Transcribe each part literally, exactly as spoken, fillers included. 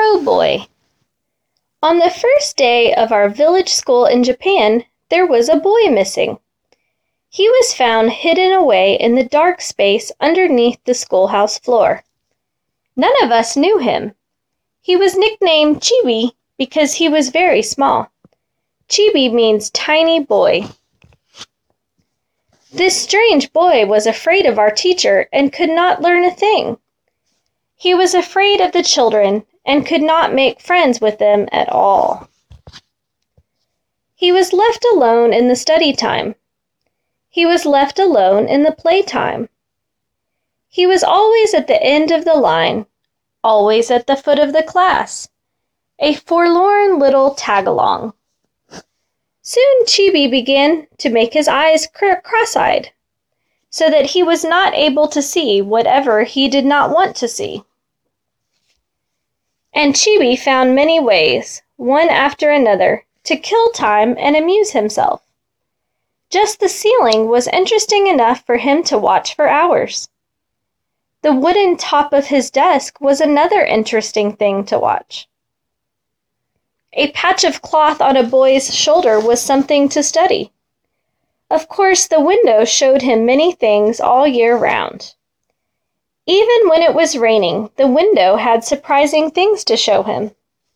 Crow Boy. On the first day of our village school in Japan, there was a boy missing. He was found hidden away in the dark space underneath the schoolhouse floor. None of us knew him. He was nicknamed Chibi because he was very small. Chibi means tiny boy. This strange boy was afraid of our teacher and could not learn a thing. He was afraid of the children and could not make friends with them at all. He was left alone in the study time. He was left alone in the playtime. He was always at the end of the line, always at the foot of the class, a forlorn little tag-along. Soon Chibi began to make his eyes cross-eyed, so that he was not able to see whatever he did not want to see. And Chibi found many ways, one after another, to kill time and amuse himself. Just the ceiling was interesting enough for him to watch for hours. The wooden top of his desk was another interesting thing to watch. A patch of cloth on a boy's shoulder was something to study. Of course, the window showed him many things all year round. Even when it was raining, the window had surprising things to show him.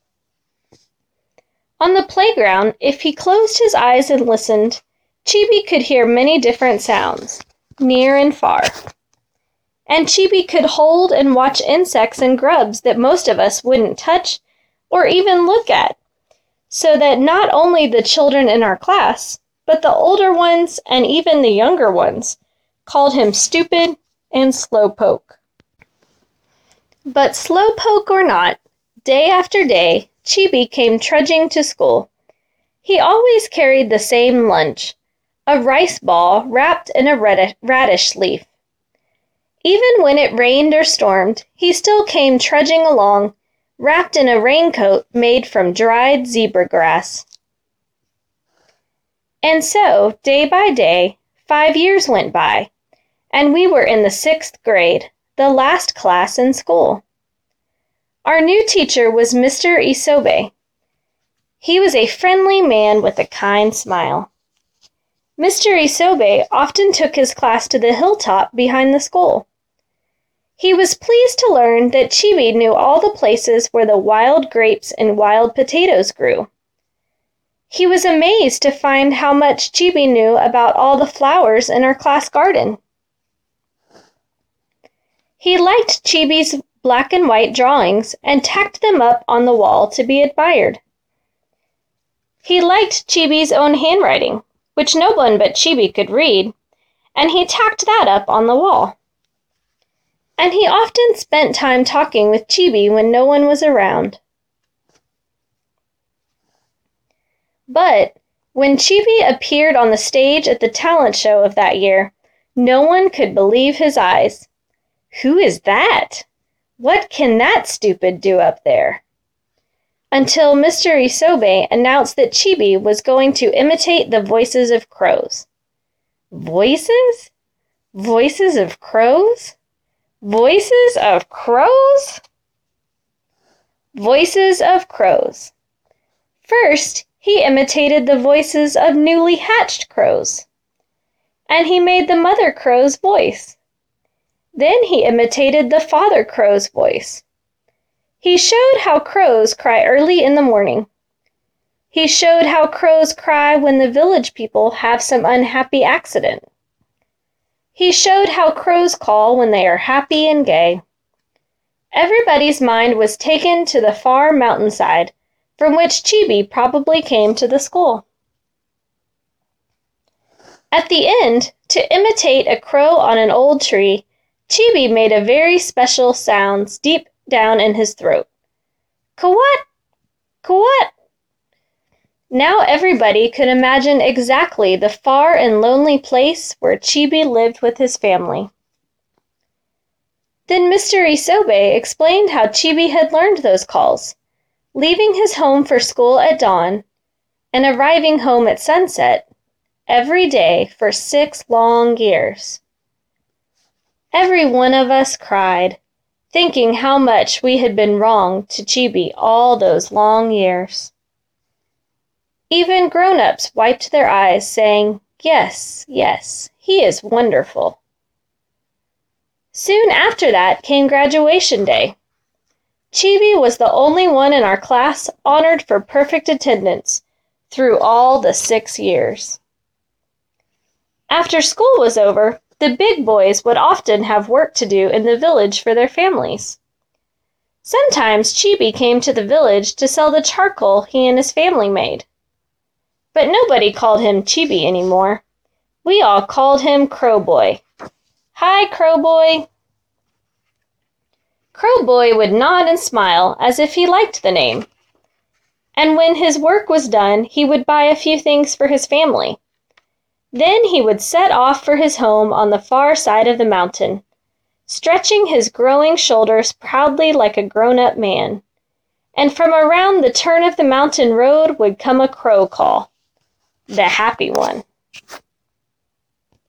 On the playground, if he closed his eyes and listened, Chibi could hear many different sounds, near and far. And Chibi could hold and watch insects and grubs that most of us wouldn't touch or even look at, so that not only the children in our class, but the older ones and even the younger ones called him stupid and slowpoke. But slowpoke or not, day after day, Chibi came trudging to school. He always carried the same lunch, a rice ball wrapped in a radish leaf. Even when it rained or stormed, he still came trudging along, wrapped in a raincoat made from dried zebra grass. And so, day by day, five years went by, and we were in the sixth grade, the last class in school. Our new teacher was Mister Isobe. He was a friendly man with a kind smile. Mister Isobe often took his class to the hilltop behind the school. He was pleased to learn that Chibi knew all the places where the wild grapes and wild potatoes grew. He was amazed to find how much Chibi knew about all the flowers in our class garden. He liked Chibi's black and white drawings and tacked them up on the wall to be admired. He liked Chibi's own handwriting, which no one but Chibi could read, and he tacked that up on the wall. And he often spent time talking with Chibi when no one was around. But when Chibi appeared on the stage at the talent show of that year, no one could believe his eyes. Who is that? What can that stupid do up there? Until Mister Isobe announced that Chibi was going to imitate the voices of crows. Voices? Voices of crows? Voices of crows? Voices of crows. First, he imitated the voices of newly hatched crows, and he made the mother crow's voice. Then he imitated the father crow's voice. He showed how crows cry early in the morning. He showed how crows cry when the village people have some unhappy accident. He showed how crows call when they are happy and gay. Everybody's mind was taken to the far mountainside, from which Chibi probably came to the school. At the end, to imitate a crow on an old tree, Chibi made a very special sound deep down in his throat. Kawat! Kawat! Now everybody could imagine exactly the far and lonely place where Chibi lived with his family. Then Mister Isobe explained how Chibi had learned those calls, leaving his home for school at dawn and arriving home at sunset every day for six long years. Every one of us cried, thinking how much we had been wrong to Chibi all those long years. Even grown-ups wiped their eyes, saying, "Yes, yes, he is wonderful." Soon after that came graduation day. Chibi was the only one in our class honored for perfect attendance through all the six years. After school was over, the big boys would often have work to do in the village for their families. Sometimes Chibi came to the village to sell the charcoal he and his family made. But nobody called him Chibi anymore. We all called him Crowboy. "Hi, Crowboy." Crowboy would nod and smile as if he liked the name. And when his work was done, he would buy a few things for his family. Then he would set off for his home on the far side of the mountain, stretching his growing shoulders proudly like a grown-up man. And from around the turn of the mountain road would come a crow call, the happy one.